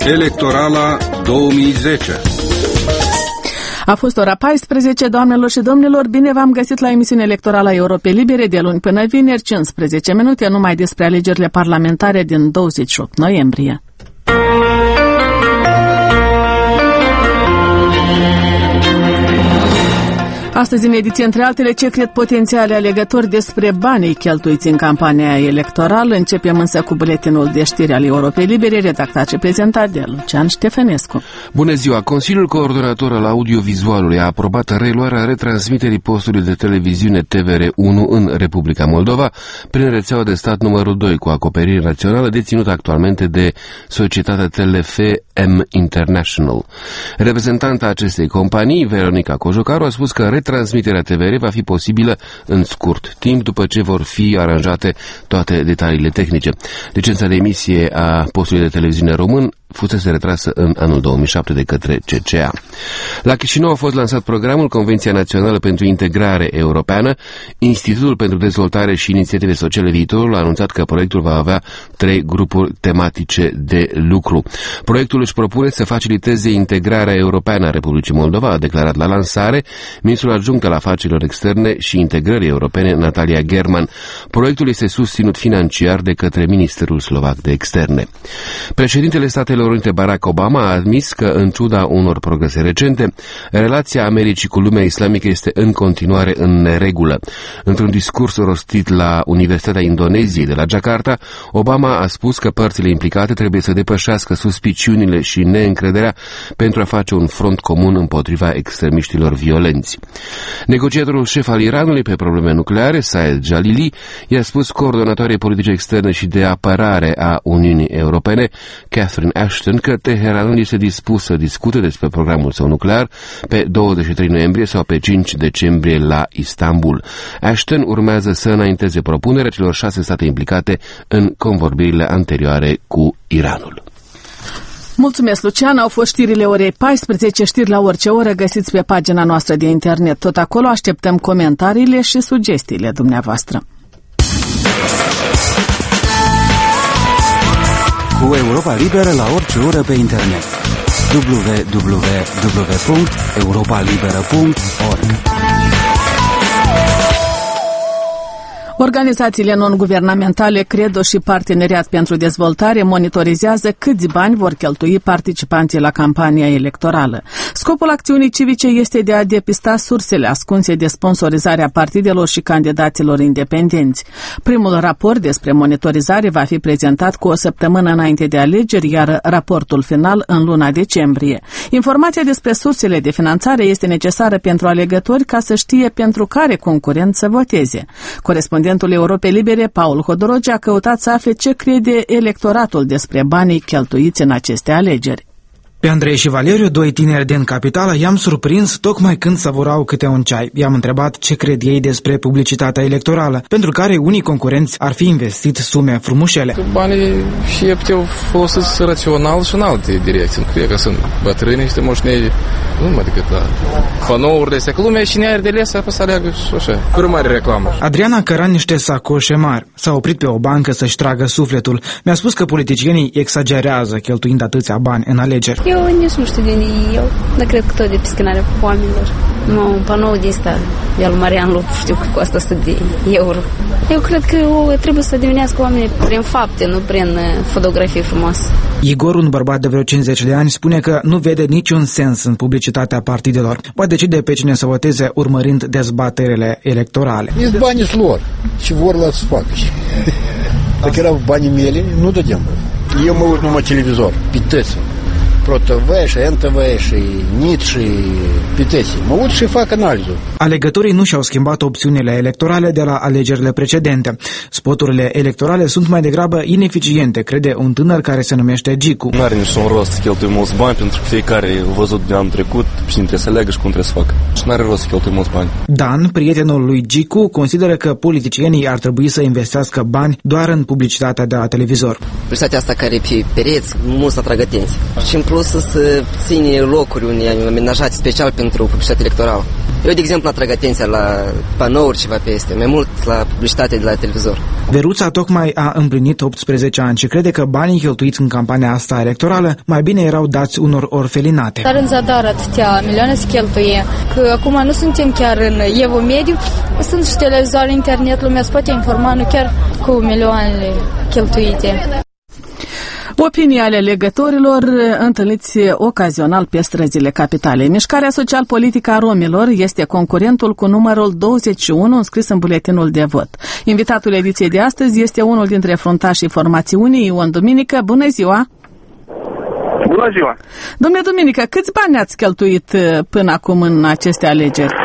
Electorala 2010. A fost ora 14, doamnelor și domnilor, bine v-am găsit la emisiunea electorală a Europei Libere de luni până vineri, 15 minute, numai despre alegerile parlamentare din 28 noiembrie. Astăzi, în ediție, între altele, ce cred potențiale alegători despre banii cheltuiți în campania electorală. Începem însă cu buletinul de știri al Europei Libere, redactat și prezentat de Lucian Ștefănescu. Bună ziua! Consiliul Coordonator al Audiovizualului a aprobat reluarea retransmiterii postului de televiziune TVR1 în Republica Moldova prin rețeaua de stat numărul 2 cu acoperire națională deținută actualmente de societatea Telef-M International. Reprezentanta acestei companii, Veronica Cojocaru, a spus că transmiterea TVR va fi posibilă în scurt timp după ce vor fi aranjate toate detaliile tehnice. Licența de emisie a postului de televiziune român fusese retrasă în anul 2007 de către CCA. La Chișinău a fost lansat programul Convenția Națională pentru Integrare Europeană. Institutul pentru Dezvoltare și Inițiative Sociale Viitorul a anunțat că proiectul va avea 3 grupuri tematice de lucru. Proiectul își propune să faciliteze integrarea europeană a Republicii Moldova, a declarat la lansare ministrul adjunct al afacerilor externe și integrării europene, Natalia German. Proiectul este susținut financiar de către Ministerul Slovac de Externe. Președintele Statelor Unite Barack Obama a admis că, în ciuda unor progrese recente, relația Americii cu lumea islamică este în continuare în neregulă. Într-un discurs rostit la Universitatea Indoneziei de la Jakarta, Obama a spus că părțile implicate trebuie să depășească suspiciunile și neîncrederea pentru a face un front comun împotriva extremiștilor violenți. Negociatorul șef al Iranului pe probleme nucleare, Saed Jalili, i-a spus coordonatoarei politice externe și de apărare a Uniunii Europene, Catherine Ashton, că Teheranul este dispus să discute despre programul său nuclear pe 23 noiembrie sau pe 5 decembrie la Istanbul. Ashton urmează să înainteze propunerea celor 6 state implicate în convorbirile anterioare cu Iranul. Mulțumesc, Lucian. Au fost știrile orei 14, știri la orice oră, găsiți pe pagina noastră de internet. Tot acolo așteptăm comentariile și sugestiile dumneavoastră. Cu Europa Liberă la orice oră pe internet. www.europalibera.org. Organizațiile non-guvernamentale Credo și Parteneriat pentru Dezvoltare monitorizează câți bani vor cheltui participanții la campania electorală. Scopul acțiunii civice este de a depista sursele ascunse de sponsorizare a partidelor și candidaților independenți. Primul raport despre monitorizare va fi prezentat cu o săptămână înainte de alegeri, iar raportul final în luna decembrie. Informația despre sursele de finanțare este necesară pentru alegători ca să știe pentru care concurent să voteze. Corespondentul Europei Libere, Paul Hodorogi, a căutat să afle ce crede electoratul despre banii cheltuiți în aceste alegeri. Pe Andrei și Valeriu, 2 tineri din capitală, i-am surprins tocmai când savurau câte un ceai. I-am întrebat ce cred ei despre publicitatea electorală, pentru care unii concurenți ar fi investit sume frumușele. Banii și puteau folosiți rațional și în alte direcții. Cred că sunt bătrâni, niște moșnei, nu numai decât fanourile astea, că lumea și ne-ar de lesă să aleagă și așa. Fără mare reclamă. Adriana căra niște sacoșe mari. S-a oprit pe o bancă să-și tragă sufletul. Mi-a spus că politicienii exagerează cheltuind atâția bani în alegeri. Eu nici nu știu de unde eu, dar cred că tot de piscânarea oamenilor. Un panou de ăsta, de al Marian Lupu, știu că costă 100 de euro. Eu cred că trebuie să devenească oamenii prin fapte, nu prin fotografii frumoase. Igor, un bărbat de vreo 50 de ani, spune că nu vede niciun sens în publicitatea partidelor. Va decide pe cine să voteze urmărind dezbaterile electorale. Sunt banii lor și vor la să facă. Dacă erau banii mele, nu dădeam. Eu mă uit numai televizor, pitesc. ProTV și NTV și NIT și Pitesi. Mă uit și fac analiză. Alegătorii nu și-au schimbat opțiunile electorale de la alegerile precedente. Spoturile electorale sunt mai degrabă ineficiente, crede un tânăr care se numește Gicu. Nu are niciun rost să cheltui mulți bani, pentru că fiecare a văzut de anul trecut cine trebuie să aleagă și cum trebuie să facă. Și nu are rost să cheltui mulți bani. Dan, prietenul lui Gicu, consideră că politicienii ar trebui să investească bani doar în publicitatea de la televizor. Publicitatea asta care pe pereți, mulți atrag atenție. Și în plus să ține locuri unde amenajate special pentru publicitate electorală. Eu, de exemplu, atrag atenția la panouri ceva peste, mai mult la publicitate de la televizor. Veruța tocmai a împlinit 18 ani și crede că banii cheltuiți în campania asta electorală mai bine erau dați unor orfelinate. Dar în zadar atâtea milioane se cheltuie, că acum nu suntem chiar în evul mediu, sunt și televizoare, internet, lumea se poate informa, nu chiar cu milioanele cheltuite. Opinii ale alegătorilor întâlniți ocazional pe străzile capitalei. Mișcarea social-politică a romilor este concurentul cu numărul 21 înscris în buletinul de vot. Invitatul ediției de astăzi este unul dintre fruntașii formațiunii, Ion Duminică. Bună ziua! Bună ziua! Domnule Duminică, câți bani ați cheltuit până acum în aceste alegeri?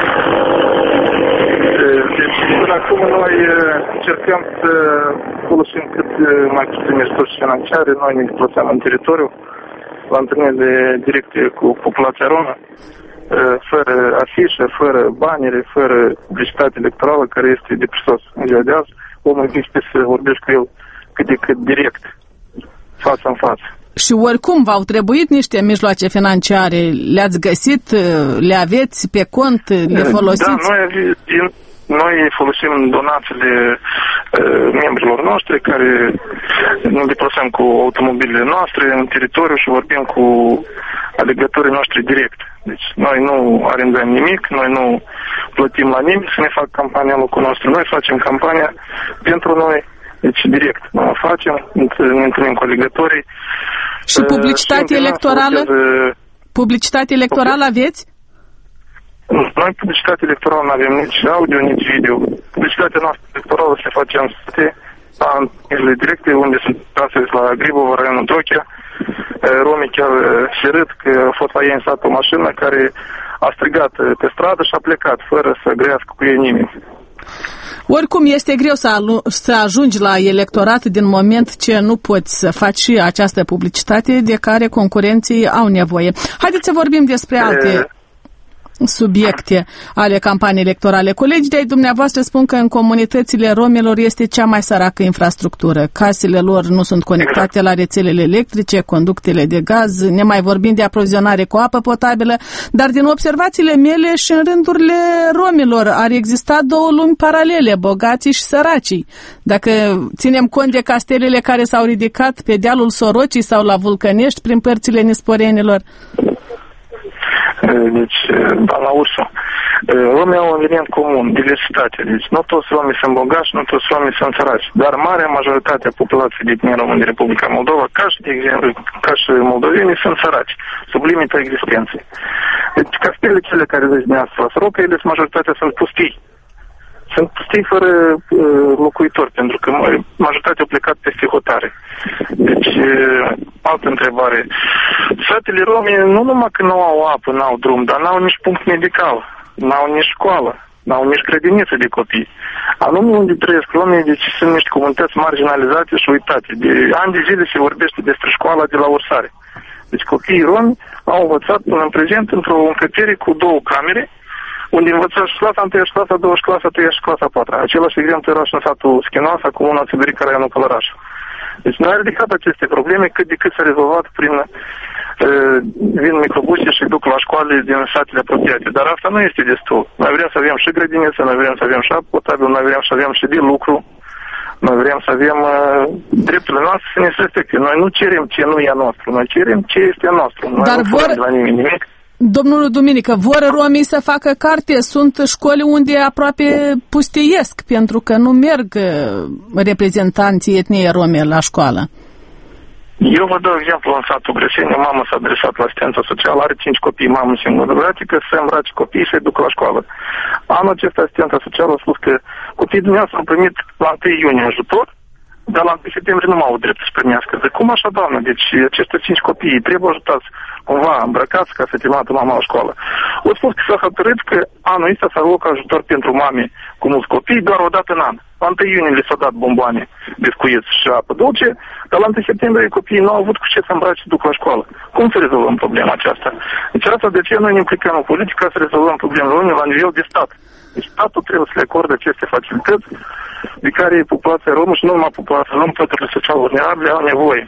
Până acum noi încercăm să folosim cât mai puține resurse financiare. Noi ne deplasăm în teritoriu la întâlnirile directe cu populația romă, fără afișe, fără banere, fără publicitate electorală, care este de prisos în ziua de azi. Omul este să vorbești cu el cât de cât direct, față în față. Și oricum v-au trebuit niște mijloace financiare, le-ați găsit, le aveți pe cont, le folosiți? Da, noi folosim donațiile membrilor noștri care ne deplasăm cu automobilele noastre în teritoriu și vorbim cu alegătorii noștri direct. Deci noi nu arendăm nimic, noi nu plătim la nimeni să ne facă campania în locul nostru. Noi facem campania pentru noi, deci direct. Noi o facem, ne întâlnim cu alegătorii. Și publicitate electorală? Publicitate electorală aveți? Noi publicitate electorală nu avem nici audio, nici video. Publicitatea noastră electorală se face în state, la întâlnirile directe, unde sunt astăzi la Gribova, raionul Trochea. Romii chiar se râd că a fost la ei în sat o mașină care a strigat pe stradă și a plecat, fără să grească cu ei nimeni. Oricum este greu să ajungi la electorat din moment ce nu poți să faci și această publicitate de care concurenții au nevoie. Haideți să vorbim despre alte subiecte ale campaniei electorale. Colegii de-ai dumneavoastră spun că în comunitățile romilor este cea mai săracă infrastructură. Casele lor nu sunt conectate la rețelele electrice, conductele de gaz, ne mai vorbim de aprovizionare cu apă potabilă, dar din observațiile mele și în rândurile romilor ar exista două lumi paralele, bogații și săracii. Dacă ținem cont de castelele care s-au ridicat pe dealul Sorocii sau la Vulcănești prin părțile nisporenilor. Deci, doamna Ursu, romii au un element comun, diversitate. Deci nu toți romii sunt bogați, nu toți romii sunt săraci, dar marea majoritate a populației de etnie români din Republica Moldova, ca și moldovenii, sunt săraci, sub limita existenței. Deci castelele cele care vezi dumneavoastră la Soroca, ele majoritatea sunt pustii. Sunt pustii fără locuitori, pentru că majoritatea au plecat peste hotare. Deci, altă întrebare. Satele rome nu numai că nu au apă, nu au drum, dar n-au nici punct medical, n-au nici școală, n-au nici grădiniță de copii. Anume unde trăiesc romii, deci sunt niște comunități marginalizate și uitate. De ani de zile se vorbește despre școala de la Ursare. Deci copiii romi au învățat până în prezent într-o încăpere cu două camere, unde învăța și clasa 1 și clasa 2 și clasa 3 și clasa 4. Același exemplu era și în satul Schenoasa, comuna Țiberica, raionul Călăraș. Deci noi am ridicat aceste probleme cât de cât s-a rezolvat prin vin microbuse și duc la școale din satele apropiate. Dar asta nu este destul. Noi vrem să avem și grădiniță, noi vrem să avem și apă potabilă, noi vrem să avem și de lucru, noi vrem să avem drepturile noastre să ne respecte. Noi nu cerem ce nu e a nostru, noi cerem ce este a nostru. Noi dar nu fărăm de la nimeni nimic. Domnul Duminică, vor romii să facă carte? Sunt școli unde aproape pustiesc, pentru că nu merg reprezentanții etniei rome la școală. Eu vă dau exemplu în satul Grăseni, o mamă s-a adresat la asistența socială, are 5 copii, mamă singură, că să îmbrace copiii și să-i ducă la școală. Anul acesta asistența socială a spus că copiii dumneavoastră au primit la 1 iunie ajutor, dar la 1 septembrie nu mai au drept să primească. Zic, cum așa, doamnă? Deci aceste 5 copii trebuie ajutați cumva îmbrăcați ca să trimită mama la școală. O spus că s-a hotărât că anul ăsta s-a alocat ajutor pentru mame cu mulți copii doar o dată în an. La 1 iunie le s-a dat bomboane, biscuiți și apă dulce, dar la 1 septembrie copiii nu au avut cu ce să îmbrace și duc la școală. Cum să rezolvăm problema aceasta? Deci asta de ce noi ne implicăm în politică să rezolvăm problemele la nivel de stat. Deci statul trebuie să le acorde aceste facilități de care populația romă și nu numai populația romă, păturile sociale vulnerabile au nevoie.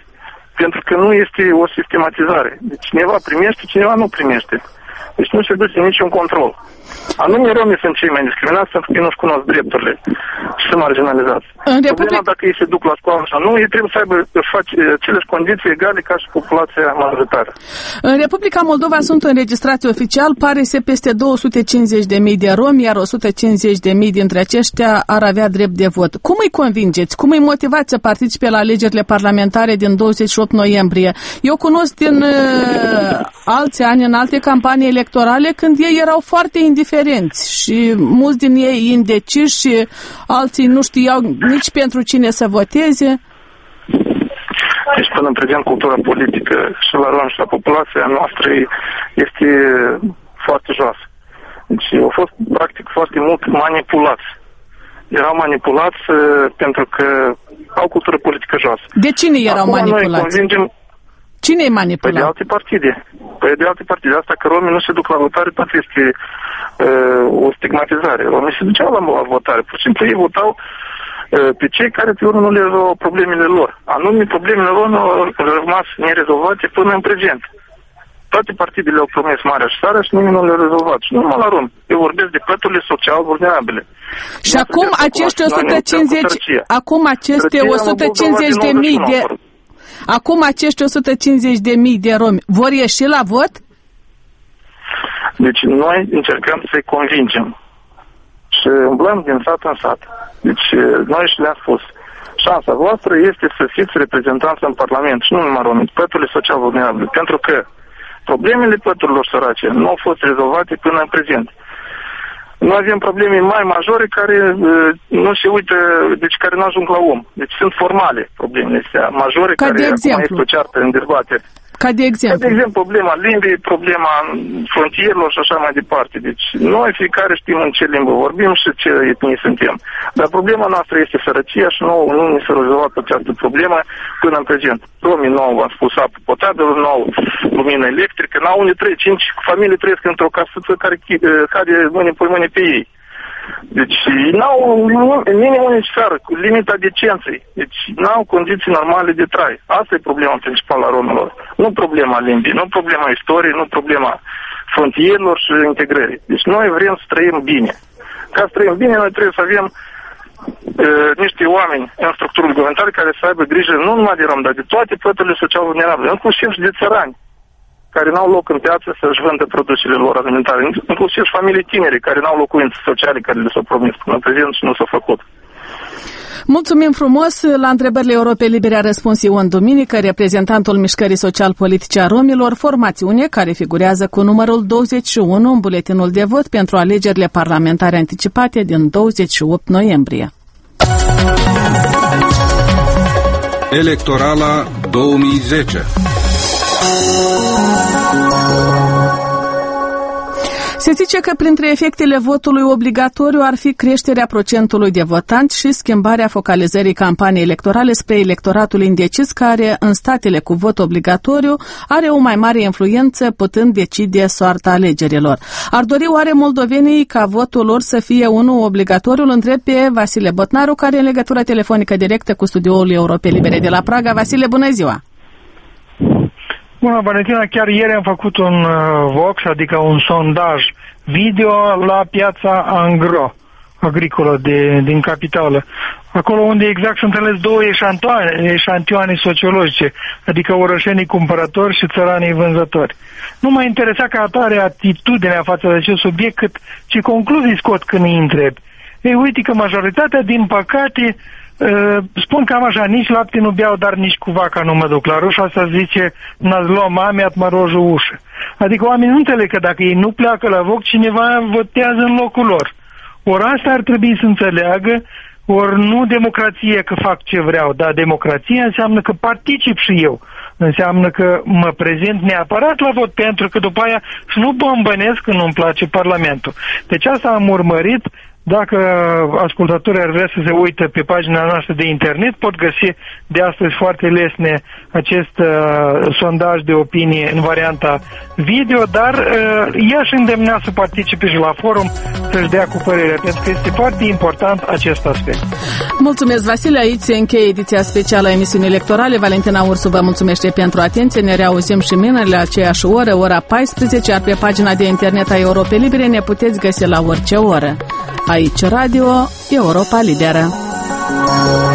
Pentru că nu este o sistematizare. Deci cineva primește, cineva nu primește. Deci nu se duce niciun control. Anume romii sunt cei mai discriminați pentru că ei nu-și cunosc drepturile și sunt marginalizați. Problema dacă ei se duc la școală sau nu, ei trebuie să aibă aceleși condiții egale ca și populația majoritară. În Republica Moldova sunt înregistrați oficial, pare să peste 250.000 de romi, iar 150.000 dintre aceștia ar avea drept de vot. Cum îi convingeți? Cum îi motivați să participe la alegerile parlamentare din 28 noiembrie? Eu cunosc din alți ani, în alte campanii electorale, când ei erau foarte indiferenți și mulți din ei indeciși și alții nu știau nici pentru cine să voteze. Deci până în prezent cultura politică și la romi și la populația noastră este foarte joasă. Deci au fost practic foarte mult manipulați. Erau manipulați pentru că au cultură politică joasă. De cine erau manipulați? Cine e manipulat? Păi de alte partide. Asta că romii nu se duc la votare, tot este o stigmatizare. Romii se duceau la votare. Pur și simplu ei votau pe cei care pe urmă nu le rezolvau problemele lor. Anume, problemele lor au rămas nerezolvate până în prezent. Toate partidele au promis marea și țară și nimeni nu le-a rezolvat. Și nu numai la romi. Eu vorbesc de păturile social vulnerabile. Și acum acești 150... Acum aceste 150.000 de... Acum acești 150.000 de romi vor ieși la vot? Deci noi încercăm să-i convingem. Și umblăm din sat în sat. Deci noi și le-am spus. Șansa voastră este să fiți reprezentanți în Parlament și nu numai romi, păturile social vulnerabile. Pentru că problemele păturilor sărace nu au fost rezolvate până în prezent. Noi avem probleme mai majore care nu se uită, deci care nu ajung la om. Deci sunt formale problemele astea majore care acum este o ceartă în dezbatere. Ca de exemplu? Ca de exemplu problema limbii, problema frontierilor și așa mai departe. Deci noi fiecare știm în ce limbă vorbim și ce etnie suntem. Dar problema noastră este sărăcia și nu ni s-a rezolvat această problemă până în prezent. Romii nu au spus apă potabilă, nu au lumină electrică, n-au unde 3-5 familii trăiesc într-o casă care cade mâine pe ei. Deci n-au minimul necesar, cu limita decenței. Deci n-au condiții normale de trai. Asta e problema principală a romilor. Nu problema limbii, nu problema istoriei, nu problema frontierilor și integrării. Deci noi vrem să trăim bine. Ca să trăim bine, noi trebuie să avem niște oameni în structurile guvernamentale care să aibă grijă nu numai de rom, dar de toate păturile social vulnerabile, inclusiv și de țărani care n-au loc în piață să-și vândă produsele lor alimentare, inclusiv și familii tinere care n-au locuințe sociale care le s-au promis până în prezent și nu s-au făcut. Mulțumim frumos! La întrebările Europei Libere a răspuns Ion Duminică, reprezentantul Mișcării Social-Politice a Romilor, formațiune care figurează cu numărul 21 în buletinul de vot pentru alegerile parlamentare anticipate din 28 noiembrie. Electorala 2010. Se zice că printre efectele votului obligatoriu ar fi creșterea procentului de votanți și schimbarea focalizării campaniei electorale spre electoratul indecis, care în statele cu vot obligatoriu are o mai mare influență, putând decide soarta alegerilor. Ar dori oare moldovenii ca votul lor să fie unul obligatoriu? Îl întreb pe Vasile Botnaru, care e în legătură telefonică directă cu studioul Europei Libere de la Praga. Vasile, bună ziua! Bună, Valentina, chiar ieri am făcut un Vox, adică un sondaj video la piața Angro agricolă din capitală. Acolo unde exact sunt ales două eșantioane sociologice, adică orășenii cumpărători și țăranii vânzători. Nu m-a interesat ca atare atitudinea față de acest subiect, cât ce concluzii scot când îi întreb. Ei, uite că majoritatea, din păcate, spun cam așa, nici lapte nu beau, dar nici cu vaca nu mă duc la roșu. Asta zice, n-ați luat mame, at mă roju ușă. Adică oamenii nu înțeleg că dacă ei nu pleacă la voc, cineva votează în locul lor. Ori asta ar trebui să înțeleagă, ori nu democrație că fac ce vreau, dar democrație înseamnă că particip și eu. Înseamnă că mă prezint neapărat la vot, pentru că după aia și nu bombănesc când nu-mi place Parlamentul. Deci asta am urmărit, Dacă ascultătorii ar vrea să se uită pe pagina noastră de internet, pot găsi de astăzi foarte lesne acest sondaj de opinie în varianta video, dar i-aș îndemna să participe și la forum, să-și dea cu părerea, pentru că este foarte important acest aspect. Mulțumesc, Vasile. Aici se încheie ediția specială a emisiunii electorale. Valentina Ursu vă mulțumește pentru atenție. Ne reauzim și mâine la aceeași oră, ora 14, iar pe pagina de internet a Europei Libere ne puteți găsi la orice oră. Aici Radio Europa Liberă.